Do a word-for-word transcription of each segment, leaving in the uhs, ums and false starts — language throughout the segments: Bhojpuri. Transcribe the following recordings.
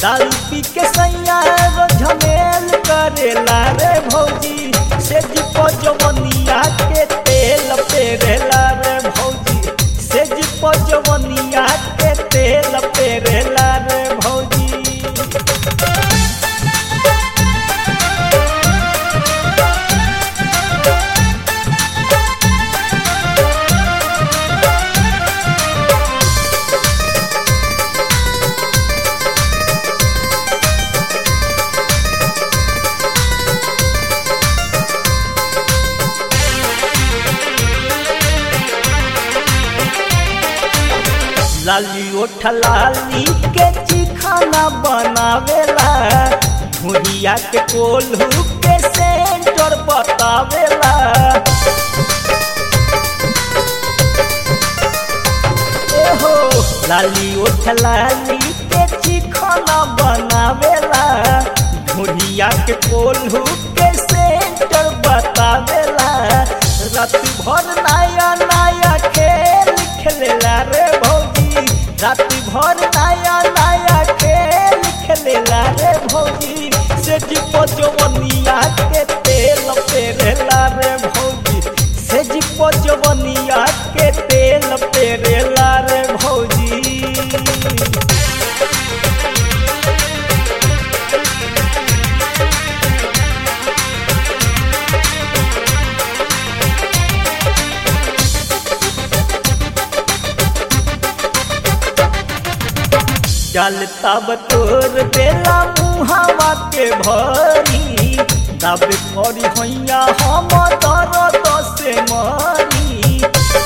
दारू पी के सैया झमेल करेला रे भौजी से जीपो जवनिया के तेल पेरेला रे भौजी से जीपो जवनिया के तेल पेरेला रे भौजी। लाली ओठ लाली के चिखाना बनावेला भुरिया के कोल्हू के सेंटर बतावेला। एहो लाली ओठ लाली के चिखाना बनावेला भुरिया के कोल्हू के सेंटर बतावेला। रात भर नया नया खेल खेलेला रे भौजी रात भर नया नया खेल खेलेला रे भौजी से जीपो जवनिया के तेल पेरेला रे भौजी से जीपो जवनिया के तेल पेरेला रे भौजी। चलता बतोर बेला मुहावा के भरी दब करी हैया हम दर्द से मरी।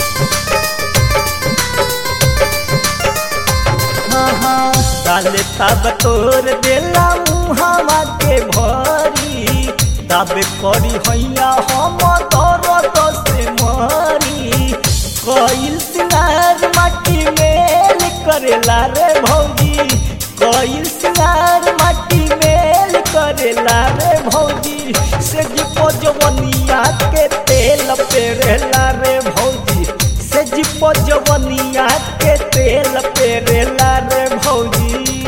हाँ हाँ चलता बतोर बेला मुहावा के भरी दब करी हैया हम दर्द से मरी। कोइल सिंगार माटी मेल करेला रे भौजी कोइल सिंगार माटी मेल करेला रे भौजी से जीपो जवनिया के तेल पेरेला रे भौजी से जीपो जवनिया के तेल पेरेला रे भौजी।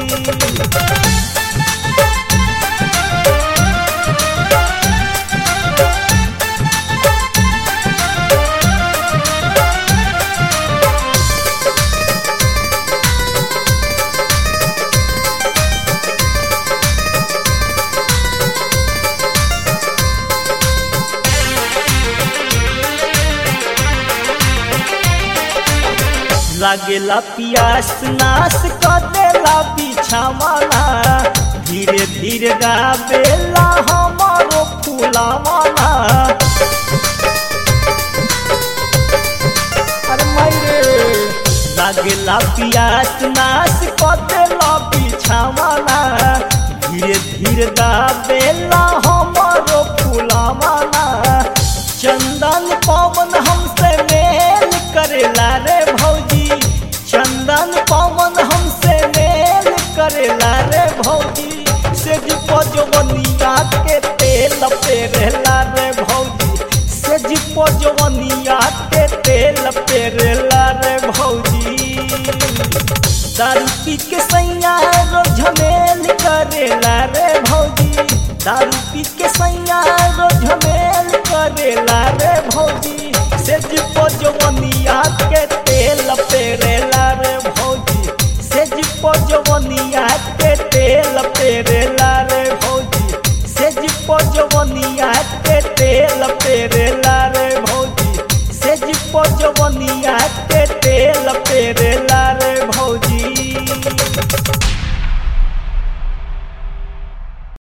लागेला पियास नाश कर देला बिछावाला धीरे धीरे गावेला हमारो फूलावाला। अरे मायरे लागेला पियास नाश कर देला बिछावाला धीरे धीरे गावेला हमारो फूलावाला। चंदन पवन हमसे मेल करेला रे भौजी चंदन पवन हमसे मेल करेला रे भौजी से जीपो जवनिया के तेल पेरेला रे भौजी से जीपो जवनिया के तेल पेरेला रे भौजी। दारू पी के सैया झमेल करेला रे भौजी दारू पी के सैया